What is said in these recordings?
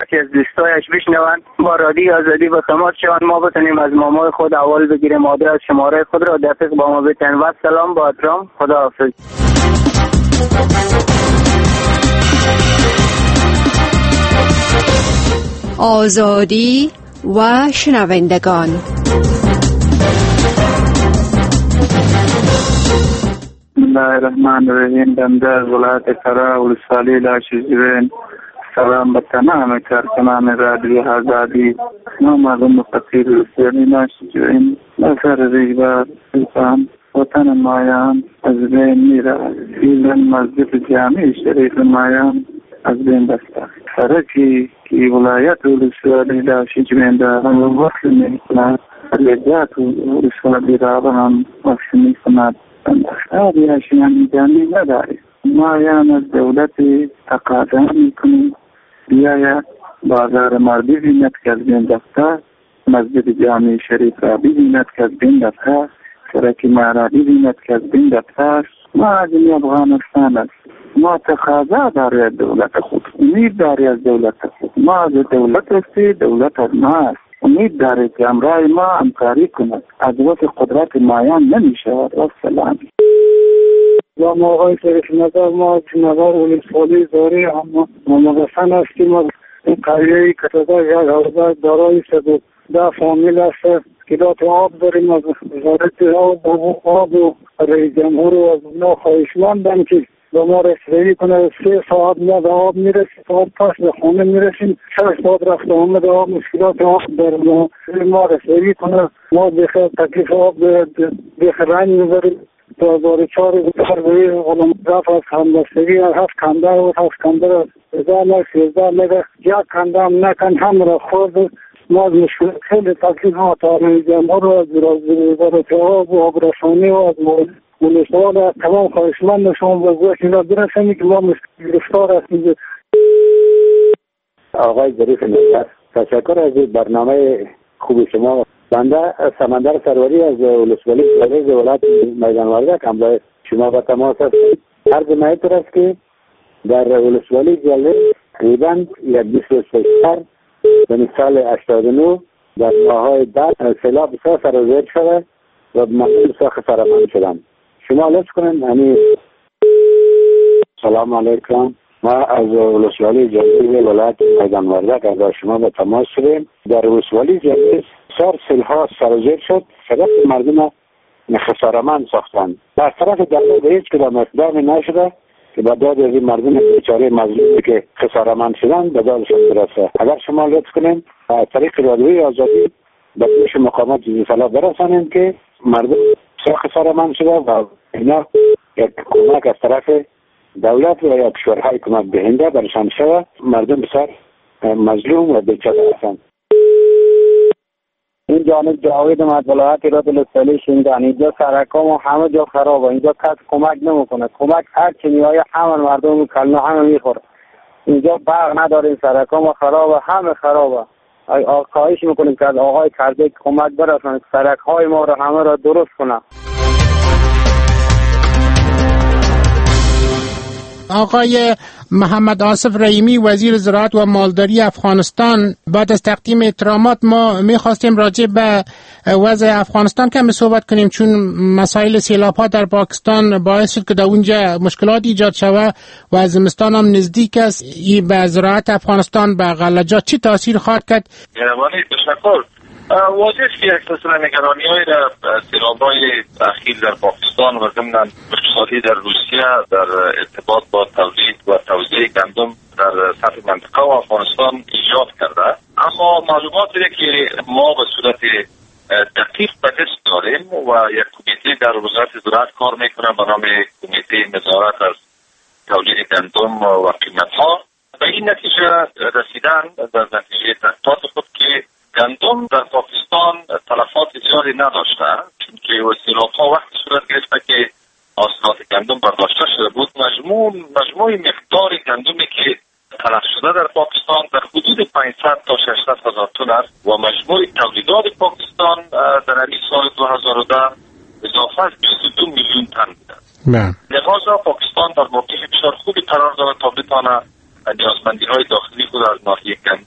برخی از دوستایش بشنوند، با رادیو آزادی به تماس شوند، ما بتونیم از مامای خود اول بگیریم، آدرس شماره خود را دقیق با ما بتن. و سلام با احترام، خداحافظ. آزادی و شنوندگان. بسم الله الرحمن الرحیم. بنده از ولایت کرا ولسوالی لاشجوین. سلام به تمام کارکنان رادیو آزادی. ما مردم فقیر ولسوالی لاشجوین نظر ریگبار سلطان وطن مایان از بین میرود. ایلن مسجد جامع شریف مایان از بین بسته. سرکی که ولایت ولسوالی لاشجوین دارم و وقت میکند رجات ولسوالی را هم وقت میکند. اختیاری اشیان جانی نداری. مایان از دولت تقاضا میکنیم بیاید بازار ما ببیند که از بین رفته، مسجد جامع شریف را ببیند که از بین رفته، سرک ما را ببیند که از بین رفته. ما از این افغانستان است. ما تقاضا داری از دولت خود، امید داری از دولت خود. ما از دولت هستی، دولت از ما است. امید داره که امرای ما همکاری کند. از وقت قدرت مایان نمی شود. والسلام. و ما آقای شریف نظر ما نظر ولسوالی داری اما مقصن هستیم. این قریهی که تازه یک حوزه دارای 110 فامیل است. کلات آب داریم از وزارت آب و رئیس جمهور و از اونا خواهشمندم که به ما رسیدگی کنه. 3 ساعت ما به آب میرسیم، آب پس به خونه میرسیم، 6 ساعت رفت آمد آب، مشکلات آب داریم. ما رسیدگی کنه. ما بخیر تکلیف آب بخیر رنگ میبریم. 2004 بخیر غلام رفت از همدستگی 7 کنده و 7 کنده را 1000 لک 13 لک یک کنده هم نکن هم را خورد. ما از مشکل خیلی تکلیف ها تا رئیس جمهور و از وزارت آب و آبرسانی و از ولسوال از تمام خواهشمند شما بزرگ اینا برسنی که ما گرفتار هستیم. آقای ظریف نظر، تشکر از برنامه خوب شما. بنده سمندر سروری از ولسوالی جلیل ولایت میدان وردک همراه شما به تماس هستم. عرض مایتر است که در ولسوالی جلیل تقریبا 23 به سال 89 در ماه‌های بعد سیلاب بسیار سرازیر شده و مردم بسیار خسارتمند شدند. شما لطف کنید. سلام علیکم. ما از ولسوالی جلیل ولایت میدان وردک از شما به تماس شدیم. در ولسوالی جلیل بسیار سیل‌ها سرازیر شد، سبب مردم خسارتمند ساختند. در طرف دولت هیچ کدام اقدامی نشده که به داد از این مردم بیچاره مظلومی که خسارتمند شدن به دادشان برسه. اگر شما لطف کنین از طریق رادیوی آزادی به گوش مقامات جزئی فلا برسانیم که مردم بسیار خسارتمند شده و اینا یک کمک از طرف دولت و یا کشورهای کمک دهنده برشان شده. مردم بسیار مظلوم و بیچاره هستند. این جانب جاوید از ولایت ولسوالی شنیدن. اینجا سرکام و همه جا خرابه. اینجا کس کمک نمیکنه. کمک هر چی میآید همه مردم کلمه همه میخوره. اینجا برق نداریم، سرکام خرابه، همه خرابه. خواهش میکنیم که از آقای کرده کمک برسانه، سرک های ما رو همه را درست کنه. آقای محمد آصف رحیمی وزیر زراعت و مالداری افغانستان، بعد از تقدیم احترامات ما میخواستیم راجع به وضع افغانستان کمی صحبت کنیم، چون مسائل سیلاب ها در پاکستان باعث شد که در اونجا مشکلات ایجاد شود و از زمستان هم نزدیک است. این به زراعت افغانستان به غلجات چی تاثیر خواهد کرد؟ تشکر. واضح است که یک سلسله نگرانی‌های در سیلاب‌های اخیر در پاکستان و ضمناً اقتصادی در روسیه در ارتباط با تولید و توزیع گندم در سطح منطقه و افغانستان ایجاد کرده. اما معلومات اینه که ما به صورت دقیق به دست داریم و یک کمیته در وزارت زراعت کار میکنه به نام کمیته نظارت از تولید گندم و قیمت‌ها. به این نتیجه رسیدن در نتیجه تحقیقات خود که گندم در پاکستان تلفات زیادی نداشته، چون سیلاب‌ها وقتی صورت گرفته که حاصلات گندم برداشته شده بود. مجموع مقدار گندمی که تلف شده در پاکستان در حدود 500 تا 600 هزار تن است و مجموع تولیدات پاکستان در این سال 2010 اضافه از 22 میلیون تن بوده. لذا پاکستان در موقع بسیار خوبی قرار دارد تا بتواند نیازمندی‌های داخلی خود از ناحیه گندم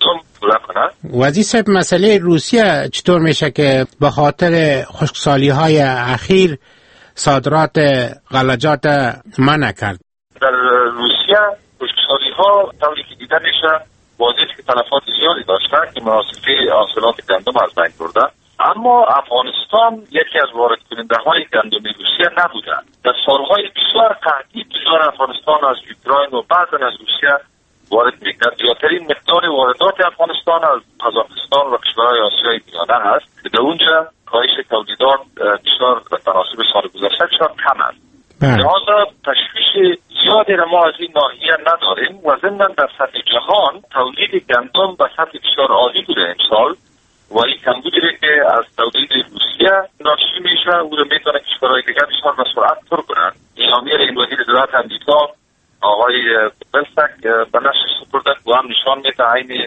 پورا کنه. وزیر صاحب، مسئله روسیه چطور میشه که به خاطر خشکسالی‌های اخیر صادرات غلجات منع کرد؟ در روسیه خشکسالی‌ها طوری که دیده میشه واضح که تلفات زیادی داشته که مناسبه حاصلات گندم از بین برده، اما افغانستان یکی از وارد کننده های گندم روسیه نبوده. در سالهای بسیار قحطی بسیار افغانستان از اوکراین و بعضا از روسیه وارد میکرد. زیادترین مقدار واردات افغانستان از قزاقستان و کشورهای آسیای میانه است که در اونجا کاهش تولیدات بسیار به تناسب سال گذشته بسیار کم است. لذا تشویش زیادی را ما از این ناحیه نداریم و ضمن در سطح جهان تولید گندم به سطح بسیار عالی بوده امسال و این کمبودی که از تولید روسیه ناشی میشه او رو میتونه کشورهای دیگر بسیار به سرعت پر کنند. اعلامیه این وزیر زراعت امریکا آقای بلسک به نشر سپرده و هم نشان میده عین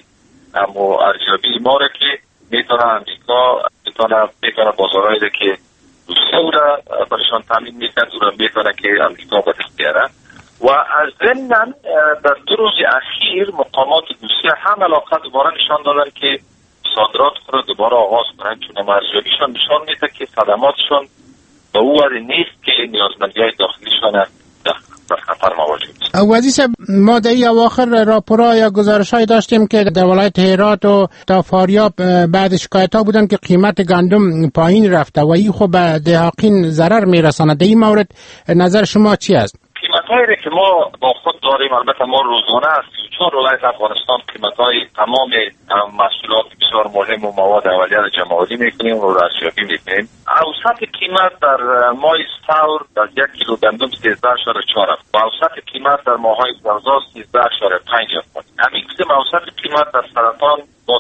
ارزیابی ما را که میتونه امریکا میتونه بازارهایی که روسیه او را برشان تامین میکرد او را میتونه که امریکا به دست بیاره. و از ضمن در 2 روز اخیر مقامات روسیه هم علاقه دوباره نشان دادن که صادرات خود را دوباره آغاز کنند، چون ارزیابیشان نشان میده که صدماتشان به او وجه نیست که نیازمندی‌های داخلیشان در خطر مواجه است. وزیر صاحب، ما در این اواخر راپورها یا گزارش‌هایی داشتیم که در ولایت هرات و تا فاریاب بعد شکایت‌ها بودن که قیمت گندم پایین رفته و این خب به دهقان ضرر میرساند. در این مورد نظر شما چی است؟ قیمت‌هایی که ما با خود داریم، البته ما روزانه از 34 ولایت افغانستان قیمت‌های تمام محصولات بسیار مهم و مواد اولیه را جمع‌آوری می‌کنیم و ارزیابی می‌کنیم. اوسط قیمت در ماه ثور در 1 کیلو گندم 13.4 است و اوسط قیمت در ماه‌های خرداد 13.5 است. همین قسم اوسط قیمت در سرطان با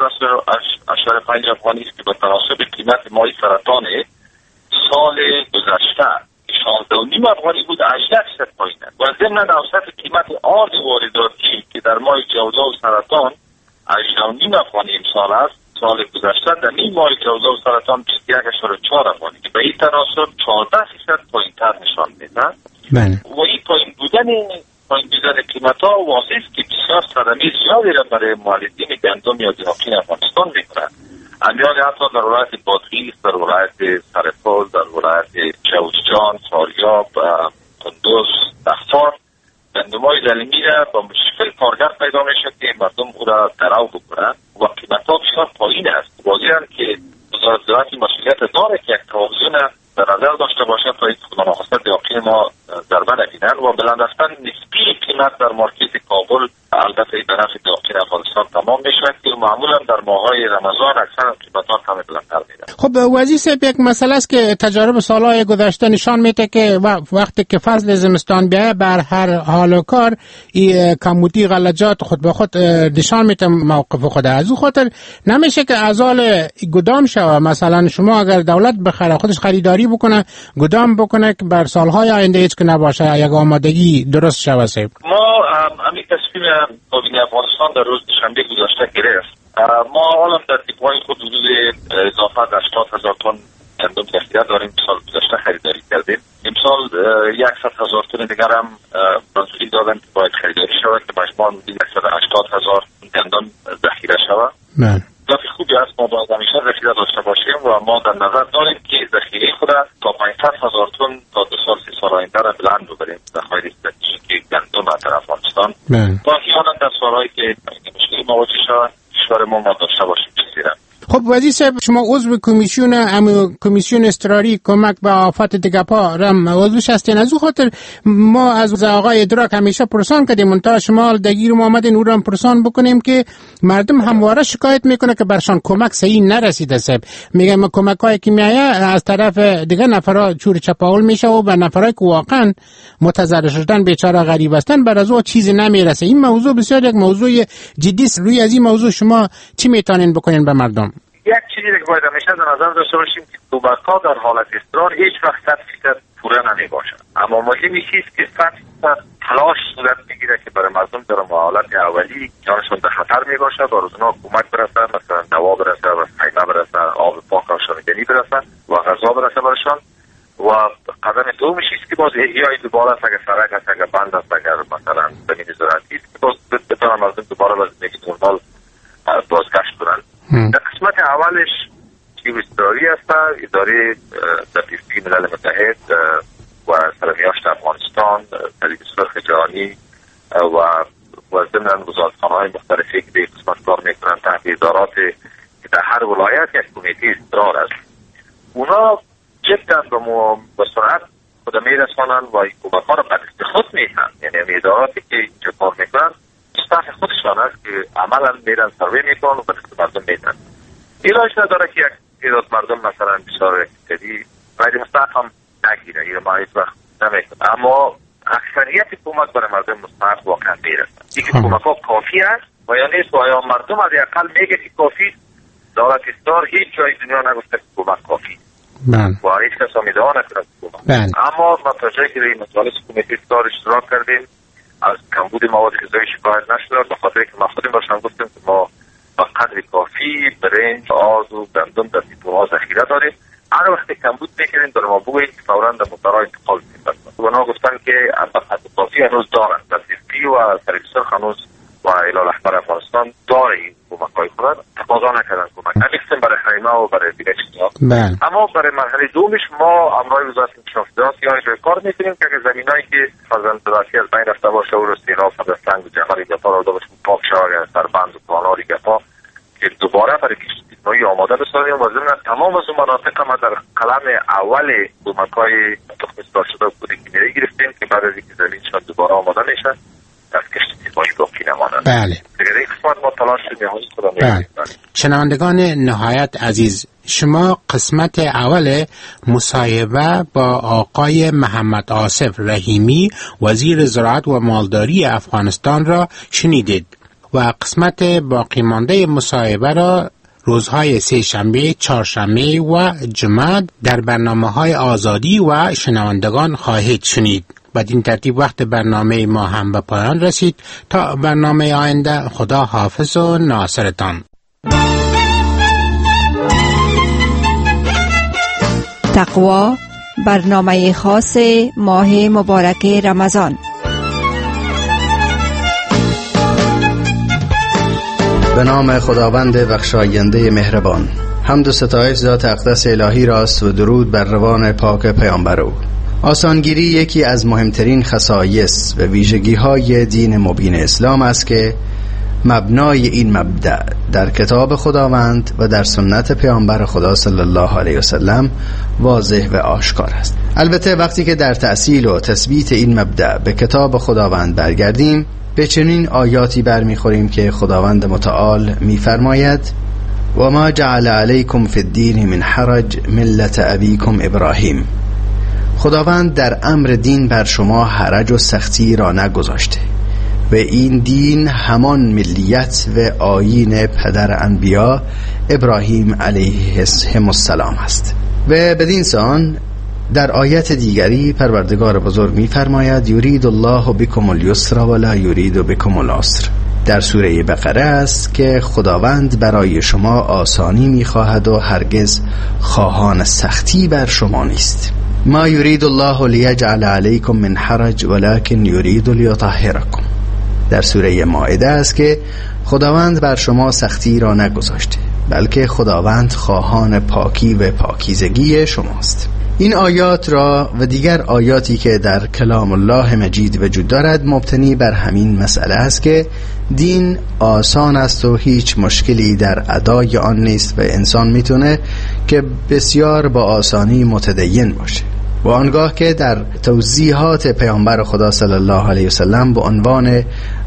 13.5 افغانی است که به تناسب قیمت ماه سرطان سال گذشته 16.5 افغانی بود، 18% پایین است. و ضمن اوسط قیمت آرد وارداتی که در ماه جوزا و سرطان 18.5 افغانی امسال است، سال گذشته در این ماه جوزا و سرطان 21.4 افغانی که به این تناسب 14% پایین‌تر نشان می‌دهد. و این پایین بودن قیمت‌ها واضح است که بسیار صدمه زیادی را برای مولدین گندم یا دهقان افغانستان می‌کند. امیال حتی در ولایت بادغیس، در ولایت سرپل، در ولایت جوزجان، فاریاب، قندوز، دختار گندم‌های زلمی را با مشکل کارگر پیدا میشد که مردم او را درو بکنند و قیمت‌ها بسیار پایین است. واضحاً که وزارت زراعت مسئولیت داره که یک توازن در نظر داشته باشد تا این خودمانخواسته دهقان ما ضربه نبینند و بلند رفتن نسبی قیمت در مارکت کابل البته به نفع دهقان افغانستان تمام میشود که معمولا در ماه‌های رمضان اکثر قیمت‌ها کم بلندتر میره. خب وزیر صاحب، یک مسئله است که تجارب سالهای گذشته نشان میده که وقتی که فصل زمستان بیاید بر هر حال و کار این کمبودی غلجات خود به خود نشان میده موقف خود. از او خاطر نمیشه که ازال گدام شود. مثلا شما اگر دولت بخره خودش خریداری بکنه گدام بکنه که بر سالهای آینده هیچ که نباشه یک آمادگی درست شود. ما همین تصمیم کابینه افغانستان در روز دوشنبه گذشته گرفت. ما حالا در دیپای خود حدود اضافه 80,000 تن گندم ذخیره داریم. سال گذشته خریداری کردیم. امسال 100,000 تن دیگر هم منظوری دادن که باید خریداری شود که مجموعاً 180,000 گندم ذخیره شود. لطفی خوبی است. ما باید همیشه ذخیره داشته باشیم و ما در نظر داریم که ذخیره خود تا 500,000 تن تا 2 سال 3 سال آینده را بلند ببریم. ذخایر استراتژیک گندم در افغانستان تا احیانا در سالهایی که مشکلی مواجه شود کشور ما داشته باشیم چیزی. خب وزیر صاحب، شما عضو کمیسیون اضطراری کمک به آفات دگپا رم عضوش هستین. از او خاطر ما از آقای ادراک همیشه پرسان کردیم منتها شما دگیر ما آمدین او را پرسان بکنیم که مردم همواره شکایت میکنه که برشان کمک صحیح نرسیده. صاحب میگم کمک هایی که میآید از طرف دیگه نفرا چور چپاول میشه و به نفرایی که واقعا متضرر شدن بیچاره غریب هستن بر از او چیزی نمیرسه. این موضوع بسیار یک موضوع جدی است. روی از این موضوع شما چی میتونین بکنین به مردم؟ یک چیزی که باید همیشه در نظر داشته باشیم که کمک‌ها در حالت اضطرار هیچ وقت 100% پوره نمیباشد، اما مهم این است که 100% تلاش صورت میگیره که برای مردم در حالت اولی جانشون در خطر میباشه و روزانه کمک برسه، مثلا دوا برسه و خیمه برسه، آب پاک و شانگنی برسه و غذا برسه برشان. و قدم دومش است که باز احیای دوباره است، اگر سرک است، اگر بند است، اگر مثلا زمین زراعتی است که باز بتوانن مردم دوباره به زندگی نرمال در قسمت اولش که اضطراری است، اداره دبیرستگی ملل متحد و سرمیاشت افغانستان، صلیب سرخ جهانی و ضمن وزارتخانه‌های مختلفی که به قسمت کار میکنند تحت ادارات که در هر ولایت یک کمیته اضطرار است، اونا جدا به سرعت خود میرسانند و این کمک‌ها را به دست خود میتن. یعنی اداراتی که اینجا کار میکنند استاف خودشان است که عملا میرن سروی میکنن و به دست مردم میتن. ایلاش نداره که یک تعداد مردم مثلا بسیار اقتصادی باید مستحق هم نگیره، یا ما هیچ وقت نمیکنه، اما اکثریت کمک برای مردم مستحق واقعا میرسن. دیگه کمک ها کافی است و یا نیست و یا مردم از اقل میگه که کافی. دولت استار هیچ جای دنیا نگفته که کمک کافی و هیچ کس هم ادعا نکنه کمک. اما ما تا جایی که این مجالس کمیته استار اشتراک کردیم از کمبود مواد غذایی شکایت نشد، به خاطر که ما خودمون باشم گفتیم که ما با قدر کافی برنج، آز و گندم در دیپوها ذخیره داریم. هر وقت کمبود میکنیم در ما بگوییم که فوراً در مطارها انتقال میکنیم. اونا گفتن که به قدر کافی هنوز دارن، در دیپی و صلیب سرخ هنوز و الی احمر افغانستان داره این کمک‌های خود، تقاضا نکردن کمک. نمی‌خواستیم برای خیمه و برای دیگه چیزا. اما برای مرحله دومش ما امرای وزارت انکشاف سیاسی روی کار می‌کنیم که اگر زمینایی که فرزند دراسی از بین رفته باشه و سیراب و سنگ و جعفر گپا را داشت پاک شود، یا سربند و پاناری گپا که دوباره برای کشتی‌های آماده بسازیم و ضمن تمام از اون مناطق ما در قلم اول کمک‌های تخم اصلاح شده بوده که گرفتیم که بعد از اینکه زمینشان دوباره آماده میشه از کشتی‌های باقی نماند. بله. شنوندگان نهایت عزیز، شما قسمت اول مصاحبه با آقای محمد آصف رحیمی وزیر زراعت و مالداری افغانستان را شنیدید و قسمت باقی مانده مصاحبه را روزهای سه‌شنبه، چهارشنبه و جمعه در برنامه‌های آزادی و شنوندگان خواهید شنید. بدین ترتیب وقت برنامه ما هم به پایان رسید. تا برنامه آینده، خدا حافظ و ناصرتان. تقوا، برنامه خاص ماه مبارک رمضان. به نام خداوند بخشاینده مهربان. حمد و ستایش ذات اقدس الهی راست و درود بر روان پاک پیامبر او. آسانگیری یکی از مهمترین خصایص و ویژگی‌های دین مبین اسلام است که مبنای این مبدأ در کتاب خداوند و در سنت پیامبر خدا صلی الله علیه وسلم واضح و آشکار است. البته وقتی که در تأصیل و تثبیت این مبدأ به کتاب خداوند برگردیم، به چنین آیاتی برمیخوریم که خداوند متعال می‌فرماید: و ما جعل علیکم فی الدین من حرج ملت ابیکم ابراهیم. خداوند در امر دین بر شما حرج و سختی را نگذاشته و این دین همان ملیت و آیین پدر انبیا ابراهیم علیه السلام است. و بدین سان در آیت دیگری پروردگار بزرگ می فرماید: یرید الله بكم اليسر ولا یرید بكم العسر. در سوره بقره است که خداوند برای شما آسانی می خواهد و هرگز خواهان سختی بر شما نیست. ما یرید الله لیجعل علیکم من حرج ولکن یرید لیطهرکم. در سوره مائده است که خداوند بر شما سختی را نگذاشته، بلکه خداوند خواهان پاکی و پاکیزگی شماست. این آیات را و دیگر آیاتی که در کلام الله مجید وجود دارد مبتنی بر همین مسئله است که دین آسان است و هیچ مشکلی در ادای آن نیست و انسان میتونه که بسیار با آسانی متدین باشه. و آنگاه که در توضیحات پیامبر خدا صلی الله علیه وسلم به عنوان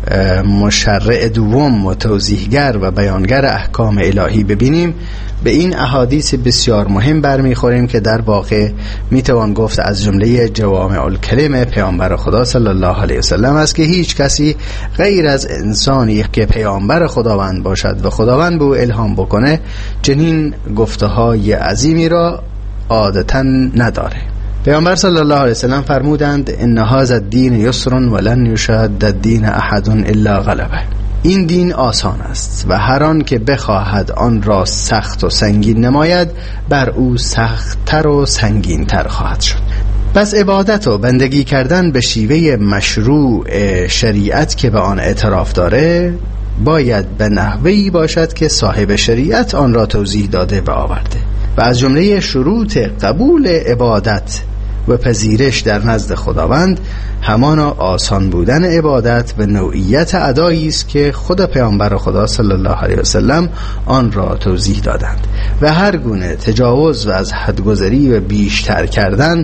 مشرع دوم و توضیحگر و بیانگر احکام الهی ببینیم، به این احادیث بسیار مهم برمیخوریم که در واقع میتوان گفت از جمله جوامع الکلم پیامبر خدا صلی الله علیه وسلم است که هیچ کسی غیر از انسانی که پیامبر خداوند باشد و خداوند به او الهام بکنه چنین گفته‌های عظیمی را عادتاً نداره. پیامبر صلی الله علیه وسلم فرمودند: ان هذا الدین یسر ولن یشاد الدین احد الا غلبه. این دین آسان است و هر آن که بخواهد آن را سخت و سنگین نماید بر او سخت‌تر و سنگین‌تر خواهد شد. پس عبادت و بندگی کردن به شیوه مشروع شریعت که به آن اعتراف داره باید به نحوی باشد که صاحب شریعت آن را توضیح داده و آورده و از جمله شروط قبول عبادت و پذیرش در نزد خداوند همانا آسان بودن عبادت و نوعیت ادایی است که خود پیامبر خدا صلی الله علیه وسلم آن را توضیح دادند و هر گونه تجاوز و از حدگذری و بیشتر کردن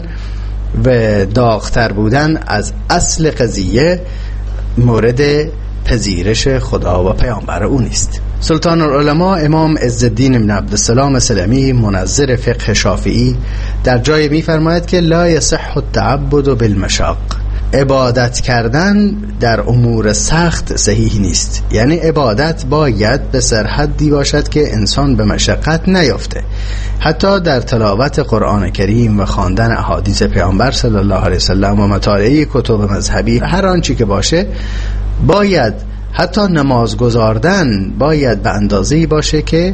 و داغتر بودن از اصل قضیه مورد پذیرش خدا و پیامبر او نیست. سلطان العلماء امام عزالدین بن عبدالسلام سلمی منظر فقه شافعی در جای می‌فرماید که لا یصح التعبد بالمشاق، عبادت کردن در امور سخت صحیح نیست. یعنی عبادت باید به سرحدی باشد که انسان به مشقت نیافته. حتی در تلاوت قرآن کریم و خواندن احادیث پیامبر صلی الله علیه وسلم و مطالعه کتب مذهبی، هر آنچه که باشه باید، حتی نماز گزاردن باید به اندازه‌ای باشه که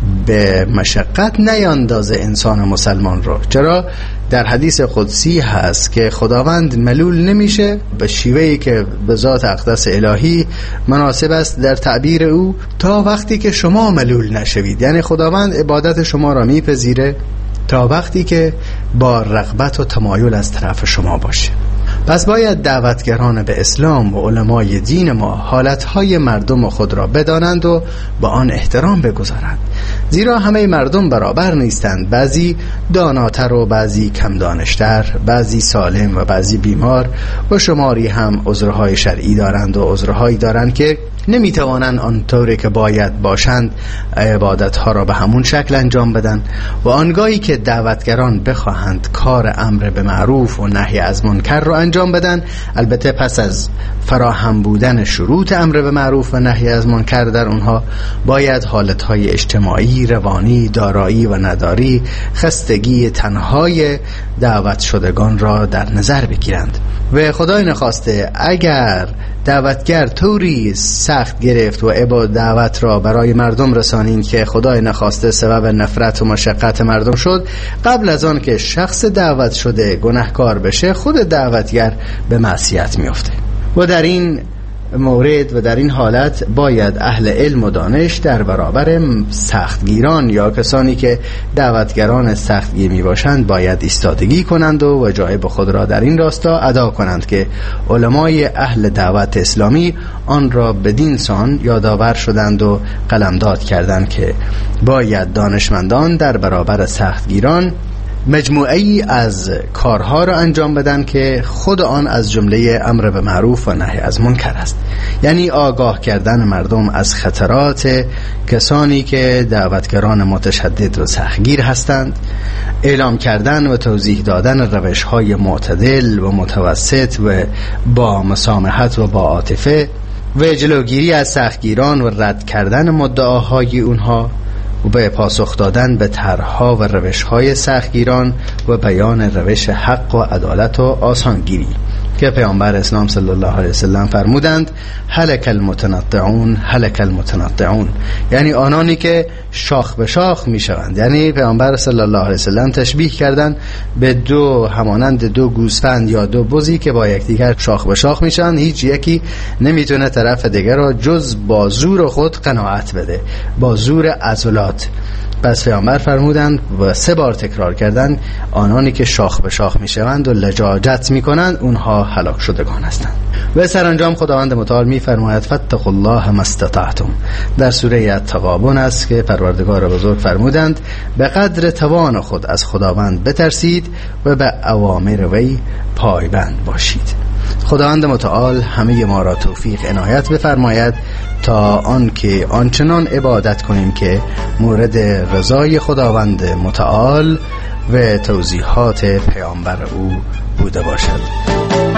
به مشقت نیاندازه انسان مسلمان رو. چرا؟ در حدیث قدسی هست که خداوند ملول نمیشه به شیوهی که به ذات اقدس الهی مناسب است در تعبیر او تا وقتی که شما ملول نشوید. یعنی خداوند عبادت شما را میپذیره تا وقتی که با رغبت و تمایل از طرف شما باشه. پس باید دعوتگران به اسلام و علمای دین ما حالتهای مردم خود را بدانند و با آن احترام بگذارند، زیرا همه مردم برابر نیستند. بعضی داناتر و بعضی کم دانشتر، بعضی سالم و بعضی بیمار و شماری هم عذرهای شرعی دارند و عذرهایی دارند که نمیتوانند آنطوری که باید باشند عبادتها را به همون شکل انجام بدن. و آنگاهی که دعوتگران بخواهند کار امر به معروف و نهی از منکر را انجام بدن، البته پس از فراهم بودن شروط امر به معروف و نهی از منکر در اونها، باید حالتهای اجتماعی، روانی، دارایی و نداری، خستگی تنهای دعوت شدگان را در نظر بگیرند. و خدای نخواسته اگر دعوتگر طوری سخت گرفت و دعوت را برای مردم رسانید که خدای نخواسته سبب نفرت و مشقت مردم شد، قبل از آن که شخص دعوت شده گناهکار بشه، خود دعوتگر به معصیت میفته. و در این مورد و در این حالت باید اهل علم و دانش در برابر سختگیران یا کسانی که دعوتگران سختگیر می باشند باید ایستادگی کنند و وجایب خود را در این راستا ادا کنند که علمای اهل دعوت اسلامی آن را بدین سان یادآور شدند و قلمداد کردند که باید دانشمندان در برابر سختگیران مجموعه‌ای از کارها را انجام بدن که خود آن از جمله امر به معروف و نهی از منکر است. یعنی آگاه کردن مردم از خطرات کسانی که دعوتگران متشدد و سختگیر هستند، اعلام کردن و توضیح دادن روش‌های معتدل و متوسط و با مسامحت و با عاطفه و جلوگیری از سختگیران و رد کردن مدعاهای اونها و به پاسخ دادن به طرح‌ها و روش‌های سختگیران و بیان روش حق و عدالت و آسانگیری که پیامبر اسلام صلی الله علیه وسلم فرمودند هلک المتنطعون هلک المتنطعون، یعنی آنانی که شاخ به شاخ میشوند. یعنی پیامبر صلی الله علیه وسلم تشبیه کردند به همانند دو گوسفند یا دو بزی که با یکدیگر شاخ به شاخ میشن، هیچ یکی نمیتونه طرف دیگر را جز با زور خود قناعت بده، با زور عضلات. پس پیامبر فرمودند و 3 بار تکرار کردند آنانی که شاخ به شاخ میشوند و لجاجت میکنند اونها هلاک شدگان هستند. و سرانجام خداوند متعال میفرماید فاتقوا الله ما استطعتم. در سوره التغابن است که پروردگار بزرگ فرمودند به قدر توان خود از خداوند بترسید و به اوامر وی پایبند باشید. خداوند متعال همه ما را توفیق عنایت بفرماید تا آنکه آنچنان عبادت کنیم که مورد رضای خداوند متعال و توضیحات پیامبر او بوده باشد.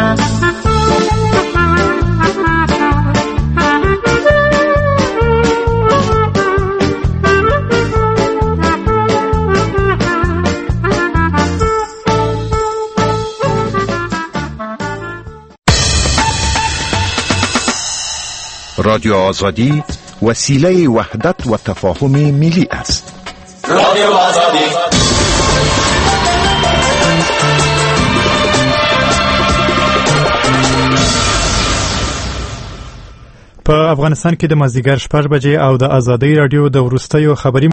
رادیو آزادی وسیله وحدت و تفاهم ملی است. رادیو آزادی په افغانستان کې د مازدیګر 6 بجې او د ازادۍ رادیو د وروستیو خبري